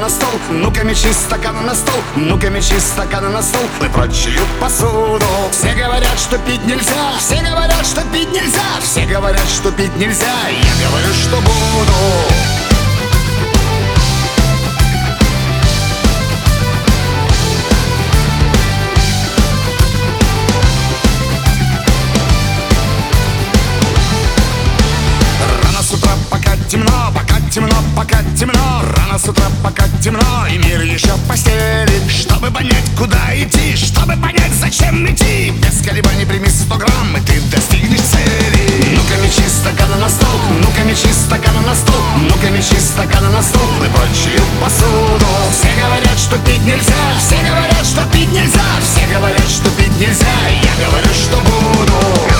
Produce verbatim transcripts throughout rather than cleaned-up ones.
на стол, ну-ка мечи стаканы на стол, ну-ка мечи стаканы на стол и прочую посуду. Все говорят, что пить нельзя, все говорят, что пить нельзя, все говорят, что пить нельзя, я говорю, что буду. Темно, пока темно, пока темно. Рано с утра, пока темно, и мир еще в постели. Чтобы понять, куда идти, чтобы понять, зачем идти, без колебаний прими сто грамм, и ты достигнешь цели. Ну-ка мечи стаканы на стол, ну-ка мечи стаканы на стол, ну-ка мечи стаканы на стол и прочую посуду. Все говорят, что пить нельзя, все говорят, что пить нельзя, все говорят, что пить нельзя, я говорю, что буду.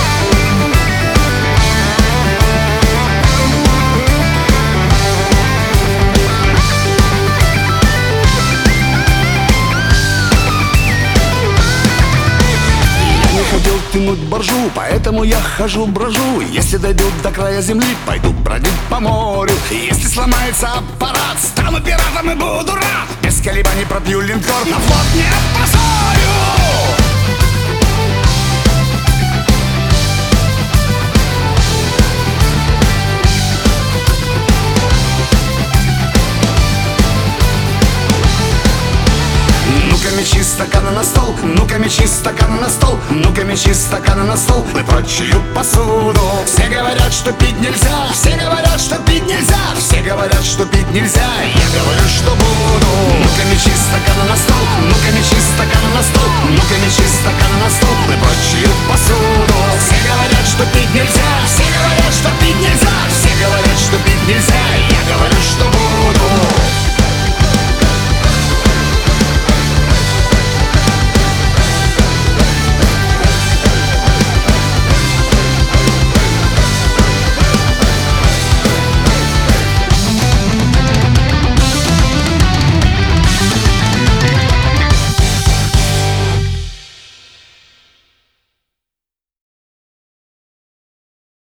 Хотел тянуть боржу, поэтому я хожу, брожу. Если дойдут до края земли, пойду бродить по морю. Если сломается аппарат, стану пиратом и буду рад. Без колебаний пропью линкор, на флот не опозорю. Ну-ка мечи стаканы на стол, ну-ка мечи стаканы на стол, ну-ка мечи стаканы на стол и прочую посуду. Все говорят, что пить нельзя, все говорят, что пить нельзя, все говорят, что пить нельзя, я говорю, что буду.